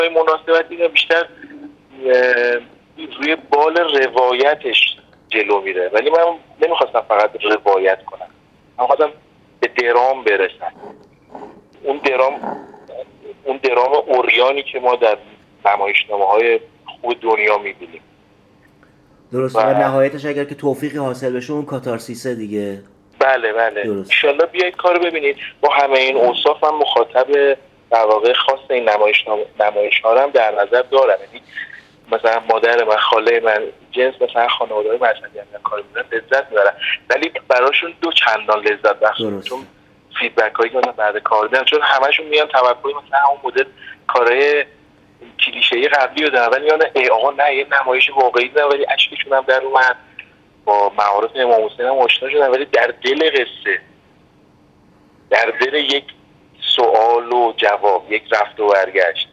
مناسبت اینه بیشتر روی بال روایتش جلو میره، ولی من نمیخواستم فقط روایت کنم، من خواستم به درام برسم. اون درام اوریانی که ما در نمایشنامه‌های خوب دنیا میبینیم. درسته و نهایتش اگر که توفیقی حاصل بشه اون کاتارسیسه دیگه. بله انشالله بیایید کارو ببینید. با همه این اوصاف من مخاطب در واقع خاص این نمایش‌ها رو هم در نظر دارم. یعنی مثلا مادر من، خاله من، جنس مثلا خانواده‌های مذهبی هم کار می‌کنن لذت می‌برن، ولی براشون دو چندان لذت بخشه، چون فیدبک‌هایی که مثلا بعد کار میدن، چون همشون میان توقع مثلا همون مدل کارهای کلیشه‌ای قبلی رو دارن، ولی میگن آقا نه یه نمایش واقعی دارن، ولی اشکشون هم در اومد، با معارف امام حسین هم آشنا شدن، ولی در دل قصه، در دل یک سوال و جواب، یک رفت و برگشت،